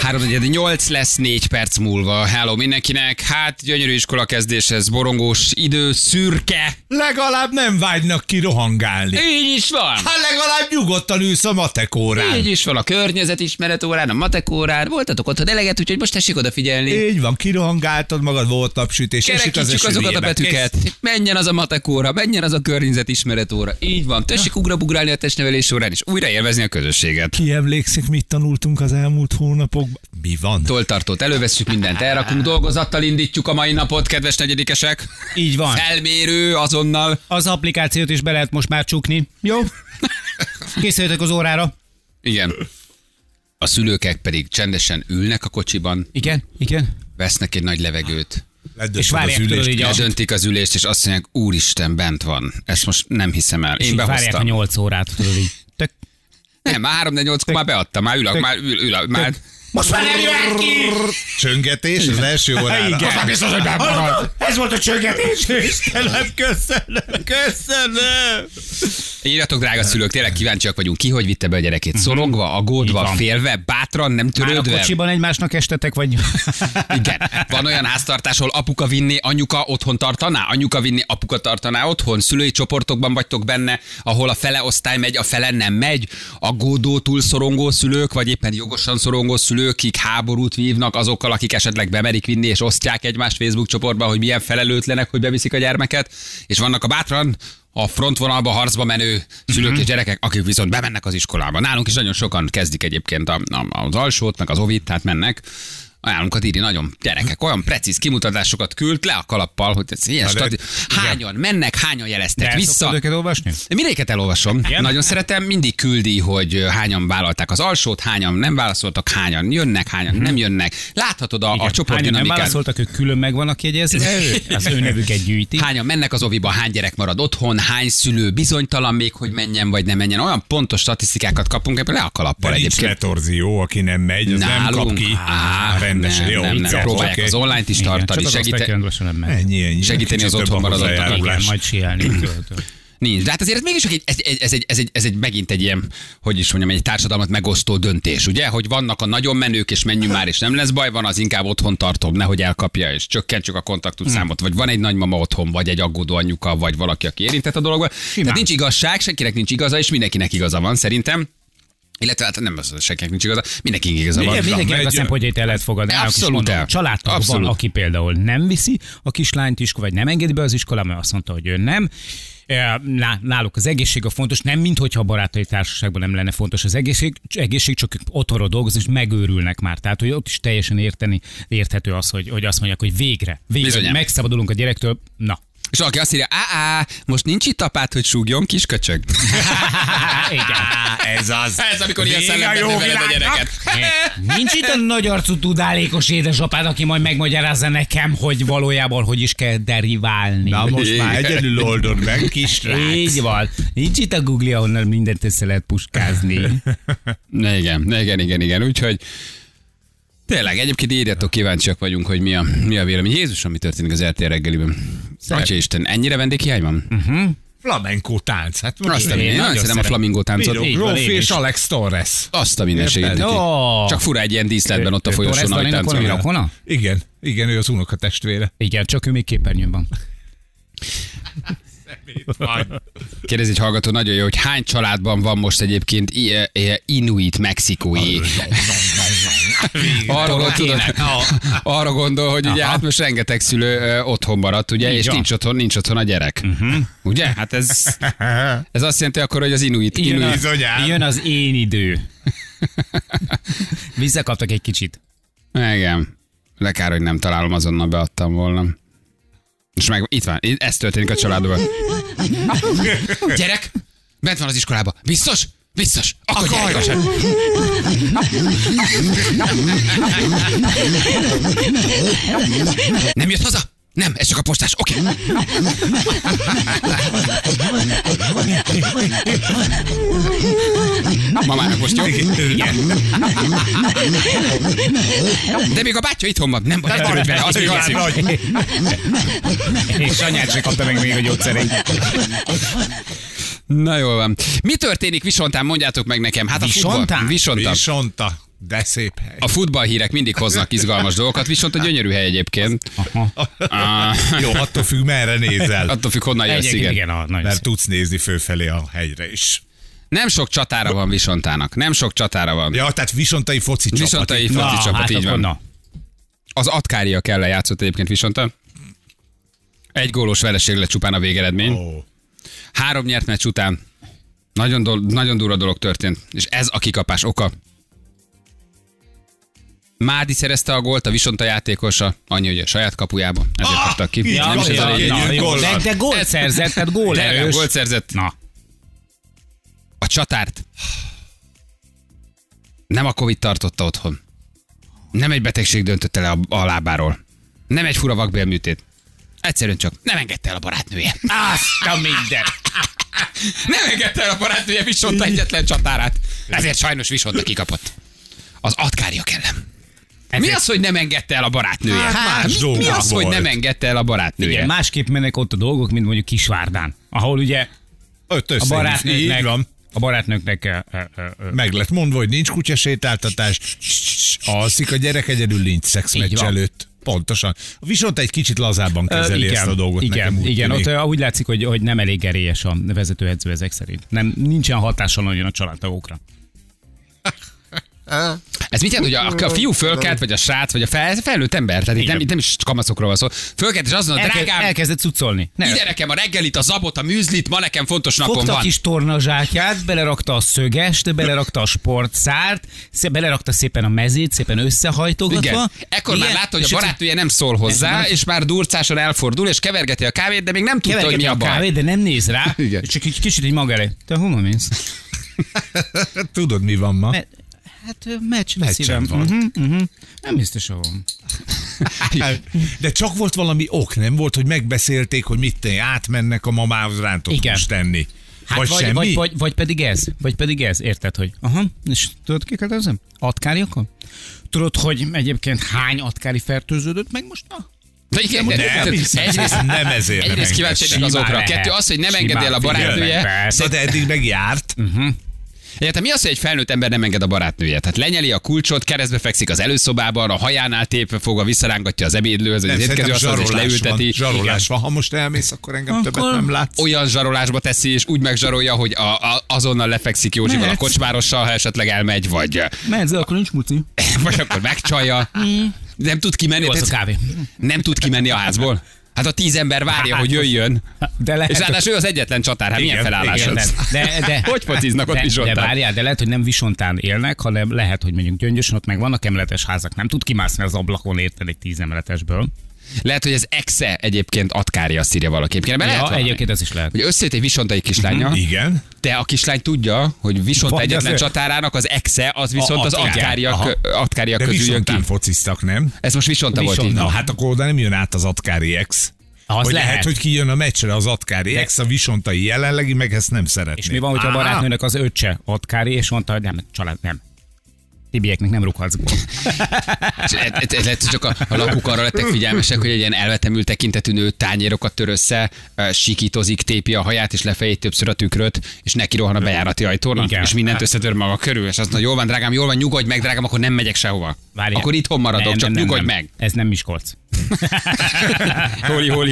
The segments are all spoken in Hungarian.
3:08 lesz 4 perc múlva. Hello mindenkinek. Hát gyönyörű iskola kezdéshez, borongós idő, szürke. Legalább nem vágynak ki rohangálni. Így is van. Hát legalább nyugodtan ülsz a matek órán. Így is van, a környezetismeret órán, a matek órán. Voltatok otthon eleget, úgyhogy most tessék odafigyelni. Így van, kirohangáltad magad, volt napsütés. Kerekítsük azokat a betűket. Menjen az a matek óra, menjen az a környezetismeret óra. Így van, tessék ugrabugrálni a testnevelés órán, és újra élvezni a közösséget. Ki emlékszik, mit tanultunk az elmúlt hónapokban? Mi van? Toltartót elővesszük, mindent elrakunk, dolgozattal indítjuk a mai napot, kedves negyedikesek. Így van. Felmérő azonnal. Az applikációt is be lehet most már csukni. Jó? Készüljetek az órára. Igen. A szülőkek pedig csendesen ülnek a kocsiban. Igen, igen. Vesznek egy nagy levegőt. És várják tőle így Ledöntik az ülést, és azt mondják, úristen, bent van. Ezt most nem hiszem el. és Én így várják a behoztam. 8 órát, tudod így. Tök. Nem, már 3-4-8-kor már beadtam, már már. Most már nem jöhet ki! Csöngetés az első órára. Igen. Most biztos, hogy bemarad. Ez volt a csöngetés. Istenem, köszönöm. Írjatok, drága szülők, tényleg kíváncsiak vagyunk. Ki hogy vitte be a gyerekét? Szorongva, aggódva, Így van. félve, bátran, nem Már a törődve? kocsiban egymásnak estetek, vagy... Igen. Van olyan háztartás, ahol apuka vinné, anyuka otthon tartaná? Anyuka vinné, apuka tartaná otthon? Szülői csoportokban vagytok benne, ahol a fele osztály megy, a fele nem megy? Aggódó, túlszorongó szülők, vagy éppen jogosan szorongó szülők, akik háborút vívnak azokkal, akik esetleg bemerik vinni, és osztják egymást Facebook csoportban, hogy milyen felelőtlenek, hogy beviszik a gyermeket. És vannak a bátran, a frontvonalba, harcba menő szülők és gyerekek, akik viszont bemennek az iskolába. Nálunk is nagyon sokan kezdik egyébként az alsót, meg az ovit, tehát mennek. Ajánlunkat írni nagyon gyerekek, olyan precíz kimutatásokat küld le a kalappal, hogy ez ilyen hányan mennek, hányan jeleztek vissza. őket olvasni? Mindegyiket elolvasom. Igen? Nagyon szeretem, mindig küldi, hogy hányan vállalták az alsót, hányan nem válaszoltak, hányan jönnek, hányan nem jönnek. Láthatod a csoport Hányan nem dinamikát. válaszoltak, ők külön meg vannak jegyezve, az ő nevüket gyűjti. Hányan mennek az oviba, hány gyerek marad otthon, hány szülő bizonytalan még, hogy menjen vagy nem menjen. Olyan pontos statisztikákat kapunk ebből le a kalappal De nincs egyébként. letorzió, aki nem megy, az nem kap ki. Rendesen, jó. nem. Vicces, Próbálják oké. az online-t is tartani, Ennyi. segíteni az Kicsit otthon több a maradottaknak. hozzájárulás. Igen, majd sielni. Nincs. De hát azért ez mégis ez egy megint egy ilyen, hogy is mondjam, egy társadalmat megosztó döntés, ugye? Hogy vannak a nagyon menők, és menjünk már, és nem lesz baj, van az inkább otthon tartom, nehogy elkapja, és csökkentsük a kontaktusszámot, vagy van egy nagymama otthon, vagy egy aggódó anyuka, vagy valaki, aki érintett a dologba. Tehát nincs igazság, senkinek nincs igaza, és mindenkinek igaza van, szerintem. Illetve hát nem az, senkinek nincs igaza, mindenkinek igaza van. Igen, mindenkinek a megy. szempontjait el lehet fogadni. Abszolút el. Családtag van, aki például nem viszi a kislányt iskolába, vagy nem engedi be az iskolába, mert azt mondta, hogy ő nem. Náluk az egészség a fontos, nem minthogyha a barátai társaságban nem lenne fontos az egészség, csak ők otthonról dolgoznak, és megőrülnek már. Tehát, hogy ott is teljesen érthető az, hogy azt mondják, hogy végre Bizonyám. megszabadulunk a gyerektől. Na. És valaki azt írja, most nincs itt apád, hogy súgjon, kisköcsög. Igen. Ez az. Ez amikor ilyen szellemben neveled a gyereket. Nincs itt a nagy arcú tudálékos édesapád, aki majd megmagyarázza nekem, hogy valójában hogy is kell deriválni. Na most már egyedül oldod meg, kisrác. Így van. Nincs itt a Google, ahonnan mindent össze lehet puskázni. Igen. Úgyhogy tényleg, egyébként írjatok, kíváncsiak vagyunk, hogy mi a vélemény. Jézusom, mi történik az RTL reggeliben? Atya Isten, ennyire vendéghiány van? Flamenco tánc. Hát most Azt a minden, nagyon szeretem a flamingó táncot. Így van, Grófi én és is. Alex Torres. Azt a minden segíti. Ó. Csak fura egy ilyen díszletben ott a folyosón, ahogy Torres Daninak valami táncolnak. rokona? Igen, ő az unoka testvére. Igen, csak ő még képernyőn van. Kérdezi egy hallgató, nagyon jó, hogy hány családban van most egyébként inuit mexikói. Arra gondol, hogy ugye hát most rengeteg szülő otthon maradt, ugye, Így és van. nincs otthon a gyerek. Ugye? Hát ez azt jelenti akkor, hogy az inuit. Jön az én idő. Visszakaptak egy kicsit. Igen. De kár, hogy nem találom, azonnal beadtam volna. És meg itt van, ez történik a családban. Gyerek, bent van az iskolába. Biztos? Biztos. Akkor gyerek gyorsan. Nem jött haza? Nem, ez csak a postás. Oké. Mamának most jó? Igen. De még a bátyja itthon van. Nem baj, törődj vele, az még alszik. És anyát se kapta meg még a gyógyszerét. Na jól van. Mi történik Visontán? Mondjátok meg nekem. Hát a Visontán? futball. Visonta. Visonta. De szép hely. A futballhírek mindig hoznak izgalmas dolgokat, viszont a gyönyörű hely egyébként. Jó, attól függ, merre nézel. Attól függ, honnan jössz, igen. Mert tudsz nézni fölfelé a hegyre is. Nem sok csatára van Visontának. Nem sok csatára van. Ja, tehát visontai foci csapat. Visontai foci csapat, így van. Az Atkária kell lejátszott egyébként Visonta. 1 gólos vereség lett csupán a végeredmény. Oh. 3 nyert meccs után nagyon durva dolog történt, és ez a kikapás oka. Mádi szerezte a gólt, a Visonta játékosa, annyi, hogy a saját kapujában. Ezért kaptak ki. Nem is ez a lényeg. De gólt szerzett, tehát gól erős. Gólt szerzett. Na. A csatárt nem a Covid tartotta otthon. Nem egy betegség döntötte le a lábáról. Nem egy fura vakbélműtét. Egyszerűen csak nem engedte el a barátnője. Azt a minden. Nem engedte el a barátnője Visonta egyetlen csatárát. Ezért sajnos Visonta kikapott. Az Atkária ellen. Mi az, hogy nem engedte el a barátnője? Mi az, hogy nem engedte el a barátnője? Igen, másképp mennek ott a dolgok, mint mondjuk Kisvárdán, ahol ugye a barátnőknek meg lett mondva, hogy nincs kutyasétáltatás, alszik a gyerek egyedül, nincs szexmeccs előtt. Pontosan. Viszont egy kicsit lazábban kezeli ezt a dolgot. Igen, ott úgy látszik, hogy nem elég erélyes a vezetőedző ezek szerint. Nincsen hatással nagyon a családtagokra. Ez mit jelent, hogy a fiú fölkelt, vagy a srác, vagy a felnőtt ember? Tehát itt nem is kamaszokról van szó. Fölkelt, és azon a drágám... Elkezdett cuccolni. Ide nekem a reggelit, a zabot, a műzlit, ma nekem fontos napom van. Fogta a kis tornazsákját, belerakta a szögest, belerakta a sportszárt, belerakta szépen a mezét, szépen összehajtogatva. Igen. Ekkor már látta, hogy a barátnője nem szól hozzá, és már durcáson elfordul, és kevergeti a kávét, de még nem tudta, hogy mi a baj. Kávét, de nem néz rá, csak kicsit így maga elé. Te hova mész? Tudod, mi van ma? Hát meccsen van. Nem biztos, ahol. De csak volt valami ok, nem volt, hogy megbeszélték, hogy mit tenni, átmennek a mamához rántott most tenni. Hát vagy pedig ez, érted, hogy és tudod, kiket ezem? Atkáriakon? Tudod, hogy egyébként hány atkári fertőződött meg most? De igen, nem ezért. Egyrészt kíváncsi az okra. 2 az, hogy nem engedi el a barátnője. De eddig megjárt. Érted, mi az, hogy egy felnőtt ember nem enged a barátnője? Tehát lenyeli a kulcsot, keresztbe fekszik az előszobában, a hajánál tépve fogva visszarángatja az ebédlőhöz, vagy az étkezőasztalhoz, és leülteti. Zsarolás van. Ha most elmész, akkor engem többet nem látsz. Olyan zsarolásba teszi, és úgy megzsarolja, hogy azonnal lefekszik Józsival a kocsmárossal, ha esetleg elmegy, vagy... Mehetsz, de akkor nincs muci. Vagy akkor megcsalja. Nem tud kimenni. Nem tud kimenni a házból. Hát a 10 ember várja, hogy jöjjön. És ráadásul ő az egyetlen csatár. Hát milyen felállás ez? De hogy fociznak ott Visontán? De várjál, de lehet, hogy nem Visontán élnek, hanem lehet, hogy mondjuk Gyöngyösön ott meg vannak emeletes házak. Nem tud kimászni az ablakon, érted, egy 10 emeletesből. Lehet, hogy az exe egyébként Atkária szírja valakinek. Ja, egyébként ez is lehet. Hogy összejött egy visontai kislánya. Igen. De a kislány tudja, hogy Visonta egyetlen csatárának az exe, az viszont az Atkária közül jön ki. Fociztak, nem? Ez most Visonta volt így. Na, hát akkor oda nem jön át az Atkári ex. Hogy lehet, hogy kijön a meccsre az Atkári ex, a visontai jelenlegi, meg ezt nem szeretné. És mi van, hogyha a barátnőnek az öccse Atkári, és mondta, hogy nem, család, nem. Tibieknek nem rúghatsz gól. Lehet, csak a lakók arra lettek figyelmesek, hogy egy ilyen elvetemült tekintetű nő tányérokat tör össze, sikítozik, tépi a haját, és lefejét többször a tükröt, és neki rohan a bejárati ajtónak, és mindent összetör maga körül, és azt mondja, jól van, drágám, jól van, nyugodj meg, drágám, akkor nem megyek sehova. Várjál. Akkor itthon maradok, csak nyugodj meg. Ez nem Miskolc. Hol.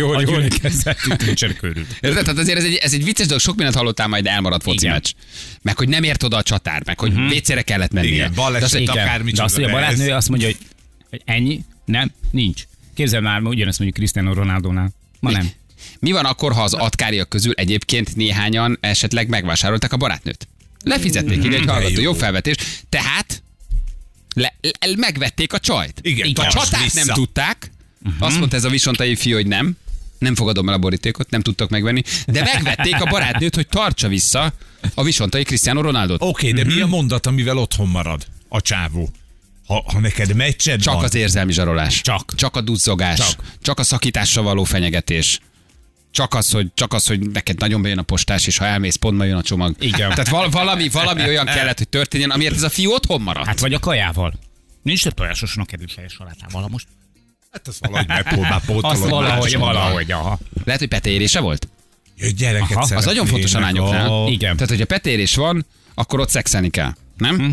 Tehát azért ez egy vicces dolog, sok mindent hallottál, majd elmaradt foci meccs. Meg hogy nem ért oda a csatár, meg hogy vécére kellett mennie. De azt, hogy a barátnője azt mondja, hogy ennyi, nem, nincs. Képzeld már, ugyanezt mondjuk Cristiano Ronaldónál. Ma nem. Mi van akkor, ha az atkáriak közül egyébként néhányan esetleg megvásárolták a barátnőt? Lefizették, így egy hallgató, jó felvetés. Tehát megvették a csajt. Igen, a csatát nem tudták. Azt mondta ez a visontai fiú, hogy nem fogadom el a borítékot, nem tudtak megvenni, de megvették a barátnőt, hogy tartsa vissza a visontai Cristiano Ronaldot. Oké, de mi a mondat, amivel otthon marad a csávó? Ha neked meccsed csak van. Az érzelmi zsarolás. Csak a duzzogás. Csak a szakítással való fenyegetés. Csak az, hogy neked nagyon bejön a postás, és ha elmész, pont jön a csomag. Igen. Tehát valami olyan kellett, hogy történjen, amiért ez a fiú otthon maradt. Hát vagy a kajával. Nincs több tojásosan kedvű fejes salátával most. Hát az valahogy megpróbálpótolod. Valahogy, aha. Lehet, hogy petérése volt? Gyereket szeretnének. Az nagyon fontos a lányoknál. Igen. Tehát, hogyha petérés van, akkor ott szexelni kell. Nem?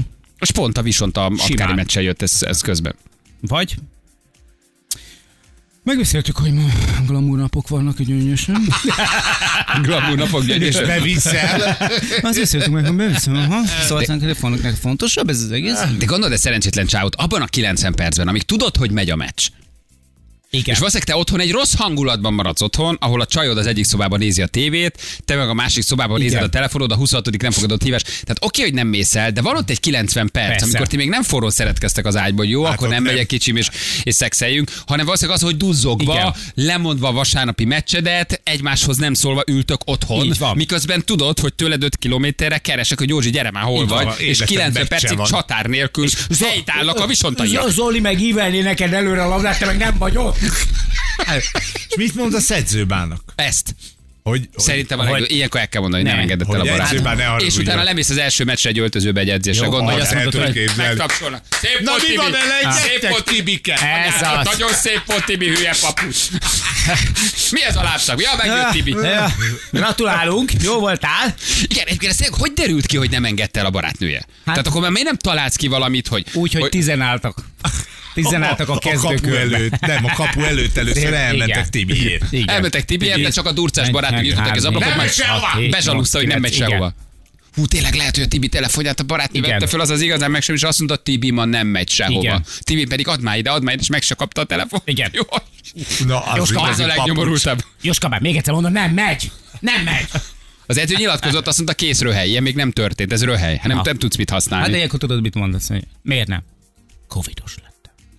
Most pont a Visont a Atkári meccsen jött ez közben. Vagy? Megbeszéltük, hogy ma glamour napok vannak, hogy gyönyörűsen. Glamour napok gyönyörűsen. Beviszel. Azt beszéltük meg, hogy beviszem. Szóval telefonok nekik fontosabb ez az egész. De gondolod, szerencsétlen csávot, abban a 90 percben, amíg tudod, hogy megy a meccs, Igen. és valószínűleg te otthon egy rossz hangulatban maradsz otthon, ahol a csajod az egyik szobában nézi a tévét, te meg a másik szobában nézed a telefonod, a 26. nem fogadott hívás. Tehát oké, hogy nem mész el, de van ott egy 90 perc, Persze. amikor ti még nem forró szeretkeztek az ágyból, jó, Hát akkor ott nem nem. megyek kicsim és szexeljünk, hanem valószínűleg az, hogy duzzogva, Igen. lemondva a vasárnapi meccsedet, egymáshoz nem szólva ültök otthon, Így van. miközben tudod, hogy tőled 5 kilométerre keresek, hogy Józsi, gyere már, hol Így van, vagy, és életem 90 meccse percig van. csatár nélkül helytállnak a visontaiak. Zoli meg ívelni neked előre a labdát, te meg nem vagy ott. És mit mond a edzőbának? Ezt. Hogy Szerintem a legjobb. Ilyenkor el kell mondani, hogy nem Nem. engedett el a Hogy barát. edzőben ne haragudjon. És utána lemész az első meccsre egy öltözőbe egy edzésre. Jó, Gondolj, vagy azt mondod, el hogy tudod képzelni. megtapsolnak. Szép Na volt, mi Tibi. van, Szép elejtettek, volt, Tibike? Ez Anyád, az. nagyon szép volt, Tibi, hülye papucs. Mi ez a lábszak? Ja, megjött Tibi. Ja. Gratulálunk, jó voltál. Igen, egyébként ez hogy derült ki, hogy nem engedte el a barátnője? Tehát akkor már miért nem találsz ki valamit, hogy... Úgy, hogy 10 álltak. 10 álltak a kapu kezdőkörbe. előtt. Nem, a kapu előtt először Igen. elmentek Tibiért. Igen. Elmentek Tibiért, de csak a durcás barátnők jutottak az ablakot, Nem meg megy sehová. bezsaluszta, hogy nem megy Igen. sehova. Hú, tényleg lehet, hogy a Tibi telefonját a barátnő Igen. vette föl, az igazán meg sem, és azt mondta, Tibi ma nem megy sehova. Igen. Tibi pedig add már ide, és meg se kapta a telefon. Igen. Jó, Na, az Jóska, ez igazi a papucs. legnyomorultabb. Jóska, már még egyszer mondom, nem megy. Nem megy. Az edző nyilatkozott, azt mondta, kész röhely, ilyen még nem történt, ez röhely, nem, Ha. nem tudsz mit Hát használni. de ilyenkor tudod, mit mondasz, hogy miért nem? Covidos lettem.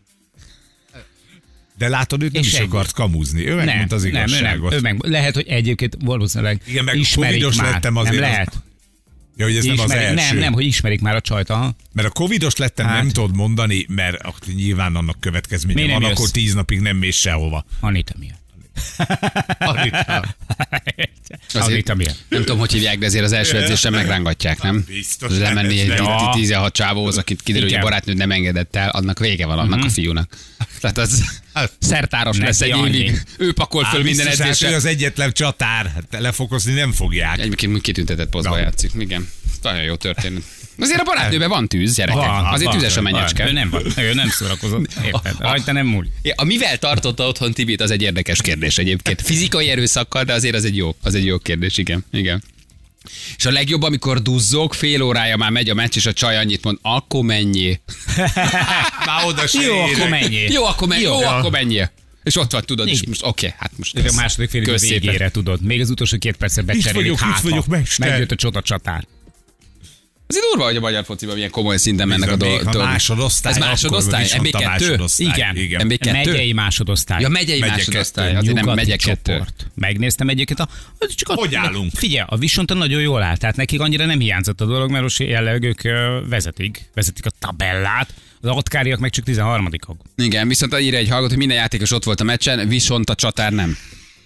De látod, őt nem És is ennyi. akart kamuzni. Ő megmondta az ő nem. igazságot. Ő meg, lehet, hogy egyébként valószínűleg Igen, meg ismerik covidos már. lettem Nem azért az- lehet. Ja, hogy ez nem az Ismerik, első. nem, hogy ismerik már a csajt. Aha. Mert a covidos lettem Hát. nem tudod mondani, mert nyilván annak következménye Miért nem van, jössz? akkor 10 napig nem mész sehova. Anita miatt. Anita. Anita miatt. Nem tudom, hogy hívják, de azért az első edzésen megrángatják, nem? Biztos. Lemenni egy Ja. 16 csávóhoz, akit kiderül, hogy a Igen. barátnőd nem engedett el, annak vége van annak a fiúnak. Tehát az szertáros lesz egy Neki annyi. évig. Ő pakol föl minden Biztos, hát ő edzésre. az egyetlen csatár. Hát lefokozni nem fogják. Egyébként kitüntetett posztba Na. játszik. Igen. Nagyon jó történet. Azért a barátnőben van tűz, gyerekek. Azért tüzes a menyecske. Ő nem van. Ő nem szórakozott. Érted? Rajta nem múl. Ja, mivel tartotta otthon Tibit, az egy érdekes kérdés egyébként. Fizikai erőszakkal, de azért az egy jó kérdés, igen. Igen. És a legjobb, amikor duzzog, fél órája már megy a meccs, és a csaj annyit mond, akkor mennyi. Már oda se Jó, érek. akkor mennyi. Jó, akkor mennyi. Jó, akkor mennyi. És ott van, tudod, és Igen. most oké, hát most A második fél idő kösz szépen. végére tudod. Még az utolsó 2 percet becserélik. itt vagyok, mester. Megjött a csota csatár. Azért durva, hogy a magyar fociban milyen komoly szinten mennek a Még ha dolgok. másodosztály, Ez másodosztály? akkor viszont a MB2? másodosztály. Igen. MB2? Megyei másodosztály. Ja, megyei Megye másodosztály, kettő. azért nem Nyugati megyek kettő. csoport. Megnéztem egyébként. Csak Hogy állunk? Figyelj, a Visonta nagyon jól áll, tehát nekik annyira nem hiányzott a dolog, mert most jelenleg ők vezetik a tabellát, az atkáriak meg csak 13-ak. Igen, viszont írja egy hallgató, hogy minden játékos ott volt a meccsen, viszont a csatár nem.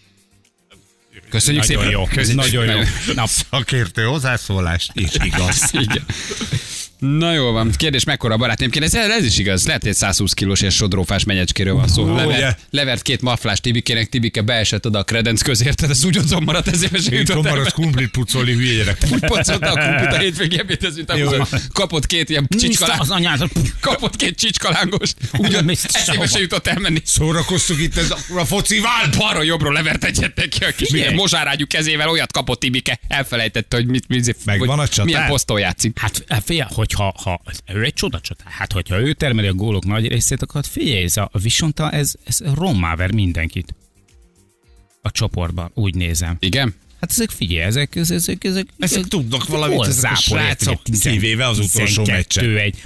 Köszönjük Nagyon szépen. jó, Köszönjük nagyon jó. szépen. Na, Szakértő hozzászólást is igaz. Igen. Na jó van, kérdés mekkora a barát? Egyébként ez is igaz, lehet, hogy egy 120 kilós és sodrófás menyecskéről van szó. ugye? Levert 2 maflás Tibikének, Tibike beesett oda a kredenc közért, tehát ez úgy otthon maradt, ezért se Én jutott el. tomaros kumplit pucolni, hülye gyerek. Úgy pocolta a kumplit a hétvégi ebédhez, kapott 2 ilyen az csicskalángost. anyádat. Kapott 2 csicskalángos. Úgy Nem mész eszébe sehova. se jutott elmenni. Szórakoztuk itt a focival. Balról jobbról levert egyet neki a kis Figyelj. mozsárágyú kezével, olyat kapott Tibike, elfelejtette, hogy Megvan hogy a csatár? milyen poszton játszik. Hát figyelj, hogyha ő egy csodacsatár, hát hogyha ő termeli a gólok nagy részét, akkor hát figyelj, ez a Visonta, ez rommá ver mindenkit. A csoportban, úgy nézem. Igen? Hát ezek figyelj, Ezek tudnak valamit, ezek a srácok szívével az utolsó meccsen. Egy.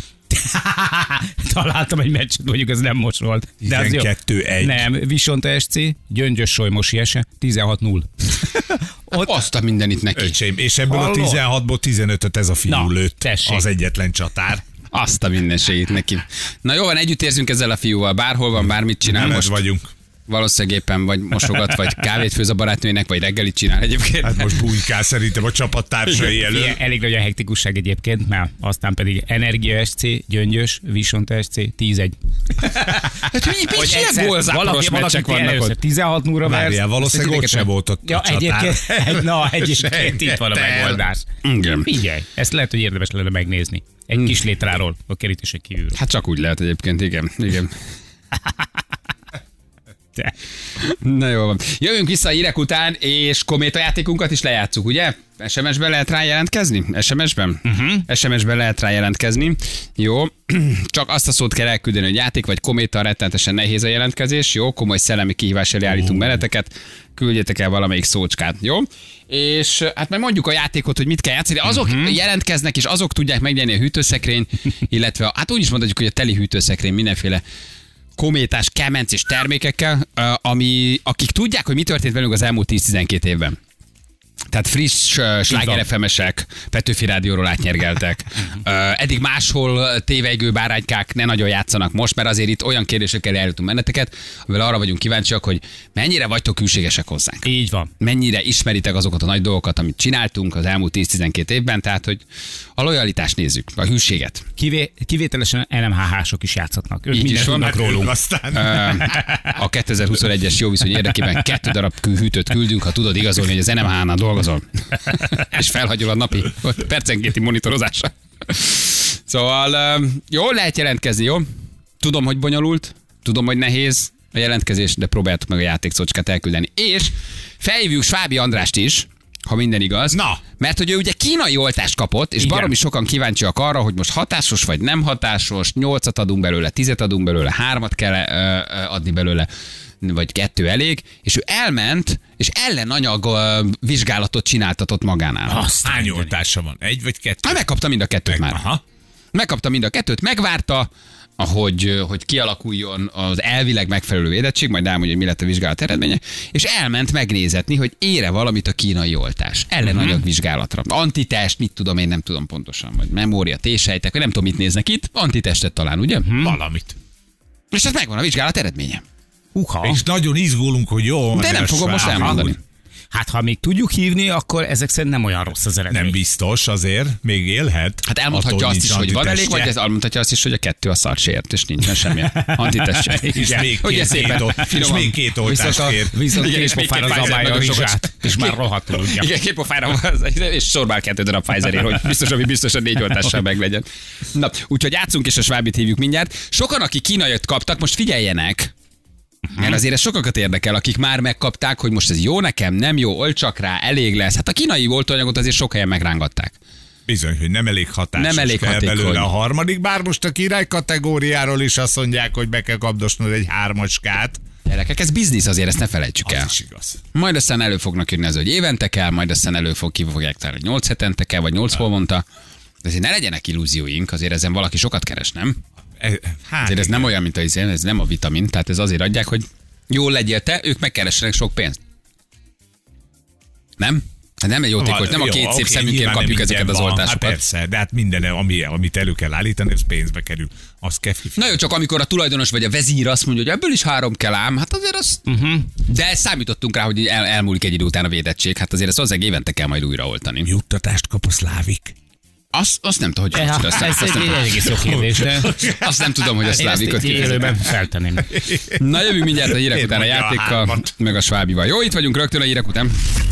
Találtam egy meccset, mondjuk ez nem most volt. De az jó. 12-1. Nem, Visonta SC, Gyöngyös Solymosi Ese, 16-0. Ott azt a mindenit neki. Öcsém, és ebből a Hallod? 16-ból 15-öt ez a fiú Na, lőtt. tessék. Az egyetlen csatár. Azt a mindenségét neki. Na jó van, együtt érzünk ezzel a fiúval. Bárhol van, bármit csinál Nem most. vagyunk. Valószínűleg éppen vagy mosogat, vagy kávét főz a barátnőnek, vagy reggelit csinál egyébként. Hát most bújkál szerintem a csapattársai elől. Elég nagy a hektikusság egyébként, mert aztán pedig Energia SC, Gyöngyös, Visont SC, 10-1. Hát milyen gólzáporos meccsek vannak ott? 16-0-ra Várjál, valószínűleg ott sem volt ott a csatár. Egyébként itt van a megoldás. Igen. Figyelj, ezt lehet, hogy érdemes lenne megnézni. Egy kis létráról, a kerítésen kívül. Hát csak úgy lehet egyébként, igen. Na jó van. Jövünk vissza a hírek után, és kométa játékunkat is lejátszuk, ugye? SMS-ben lehet rá jelentkezni? SMS-ben? SMS-ben lehet rá jelentkezni. Jó. Csak azt a szót kell elküldeni, hogy játék vagy kométa, rettenetesen nehéz a jelentkezés. Jó, komoly szellemi kihívás elé állítunk benneteket. Küldjetek el valamelyik szócskát, jó? És hát meg mondjuk a játékot, hogy mit kell játszani. Azok jelentkeznek, és azok tudják megnyerni a hűtőszekrény, illetve hát úgy is mondhatjuk, hogy a teli hűtőszekrény mindenféle kométás, kemences termékekkel, akik tudják, hogy mi történt velünk az elmúlt 10-12 évben. Tehát friss Sláger FM-esek, Petőfi Rádióról átnyergeltek. Eddig máshol tévejgő báránykák ne nagyon játszanak most, mert azért itt olyan kérdésekkel eljutunk benneteket, amivel arra vagyunk kíváncsiak, hogy mennyire vagytok hűségesek hozzánk. Így van. Mennyire ismeritek azokat a nagy dolgokat, amit csináltunk az elmúlt 10-12 évben, tehát hogy a lojalitást nézzük, a hűséget. Kivételesen LMHH-sok is játszhatnak. Ők Így is vannak rólunk. Aztán. A 2021-es jó viszony érdekében 2 darab hűtőt küldünk, ha tudod igazolni, hogy az NMH-nál dolgozol. És felhagyol a napi percenkénti monitorozásra. Szóval jól lehet jelentkezni, jó? Tudom, hogy bonyolult, tudom, hogy nehéz a jelentkezés, de próbáltuk meg a játékszócskát elküldeni. És felhívjuk Svábi Andrást is, ha minden igaz. Na. Mert hogy ő ugye kínai oltást kapott, és baromi sokan kíváncsiak arra, hogy most hatásos vagy nem hatásos, 8-at adunk belőle, 10-et adunk belőle, 3-at kell adni belőle, vagy 2 elég, és ő elment, és ellenanyag vizsgálatot csináltatott magánál. Hány oltása van? 1 vagy 2? Hát megkapta mind a 2-t már. Aha. Megkapta mind a 2-t, megvárta, hogy kialakuljon az elvileg megfelelő védettség, majd elmondja, hogy mi lett a vizsgálat eredménye, és elment megnézetni, hogy ére valamit a kínai oltás. Ellenanyag vizsgálatra. Antitest, mit tudom, én nem tudom pontosan, vagy memória, T-sejtek, vagy nem tudom, mit néznek itt. Antitestet talán, ugye? Valamit. És ez megvan a vizsgálat eredménye. És nagyon izgulunk, hogy jó. De nem fogom most elmondani. Hát ha még tudjuk hívni, akkor ezek szerint nem olyan rossz az eredmény. Nem biztos azért, még élhet. Hát elmondhatja azt is, hogy van elég, vagy ez elmondhatja azt is, hogy a 2 a szarsért, és nincsen semmi antitestje. És még 2 oltást kér. Viszont két pofára zabálja a rizsát, és már rohadtul ugye. Igen, 2 pofára, és sorbál 2 darab Pfizerért, hogy biztosan 4 oltással meglegyen. Na, úgyhogy játszunk, és a Svábit hívjuk mindjárt. Sokan, akik kínaiat kaptak, most figyeljenek, mert azért ez sokakat érdekel, akik már megkapták, hogy most ez jó nekem, nem jó, oltsak rá, elég lesz. Hát a kínai oltóanyagot azért sok helyen megrángatták. Bizony, hogy nem elég hatásos. Nem elég kell belőle a harmadik, bár most a király kategóriáról is azt mondják, hogy be kell kapdosnod egy 3-acskát. Gyerekek, ez biznisz azért, ezt ne felejtsük el. Az is igaz. Majd aztán elő fognak jönni az, hogy évente kell, majd aztán ki fogják tárni, hogy 8 hetente kell, vagy 8 havonta. De azért ne legyenek illúzióink, azért ezen valaki sokat keres, nem? Hát, azért ez nem olyan, mint ez nem a vitamin, tehát ez azért adják, hogy jól legyél te, ők megkeressenek sok pénzt. Nem? Hát nem egy jótékony, nem a két szép szemünkért kapjuk ezeket az oltásokat. Hát persze, de hát minden, amit elő kell állítani, ez pénzbe kerül. Az kell Na jó, csak amikor a tulajdonos vagy a vezír azt mondja, hogy ebből is 3 kell ám, hát azért az... De számítottunk rá, hogy elmúlik egy idő után a védettség, hát azért ezt hozzá évente kell majd újraoltani. Juttatást kap a Szlávik. Azt nem tudom, hogy ez egy egész jó kérdés, de... Azt nem tudom, hogy a Szlávikot élőben feltenném. Na jövünk mindjárt a hírek után a játékkal, meg a Svábival. Jó, itt vagyunk rögtön a hírek után.